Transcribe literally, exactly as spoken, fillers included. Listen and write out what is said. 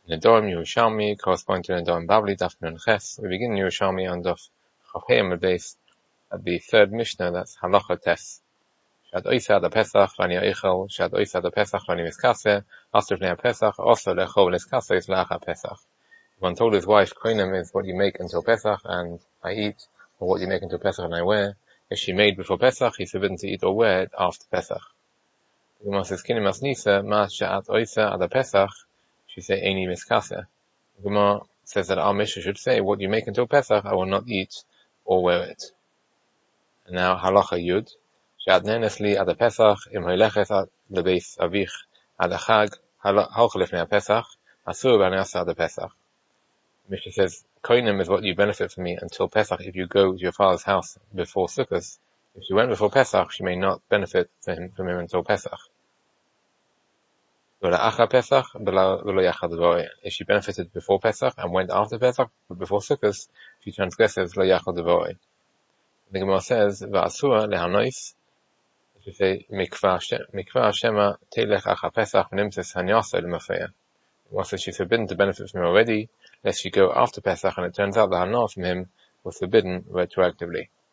Nedorim Yerushalmi, corresponding to Nedorim Bavli, Daf Nun Ches. We begin Yerushalmi on Daf Chafheim base at the third Mishnah, that's Halacha Tes. Shad Oisa the Pesach, Vani Eichel, Shad Oisa the Pesach, Vani Miskase, Asr Vnei Pesach, also Lechol Miskase is Lacha Pesach. One told his wife, Koinem is what you make until Pesach, and I eat, or what you make until Pesach and I wear. If she made before Pesach, he's forbidden to eat or wear it after Pesach. The Gemara says, Kinim Asnisa, Ma Sha'at Oisa at the Pesach, she say, Eini Miskase. The Gemara says that our Mishnah should say, what you make until Pesach, I will not eat or wear it. And now, Halacha Yud, Sha'at Nenesli at the Pesach, Im Hoileches at the Beis Avich at the Chag, Halchalif Nea Pesach, Asur B'Neasa at the Pesach. Mishnah says, Koinem is what you benefit from me until Pesach if you go to your father's house before Sukkot. If she went before Pesach, she may not benefit from him, from him until Pesach. If she benefited before Pesach and went after Pesach, but before Sukkot, she transgresses lo yachal devoi. The Gemara says, V'asura lehanois, if you say, Mikvah shema teilech acha Pesach v'nimtzes hanyasa l'mafeya. The Gemara says she's forbidden to benefit from him already, lest she go after Pesach and it turns out the hana from him was forbidden retroactively.